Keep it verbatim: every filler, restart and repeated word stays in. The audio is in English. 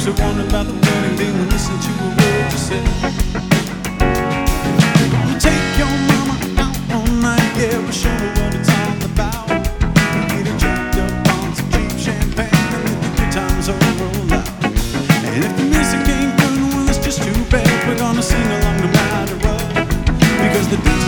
to warn about the wedding day when listen to a word you said. You take your mama out all night, yeah, but show her what it's all about. You get her jacked up on some cheap champagne and let the good times all roll out. And if the music ain't good, well, it's just too bad. We're gonna sing along no matter what, because the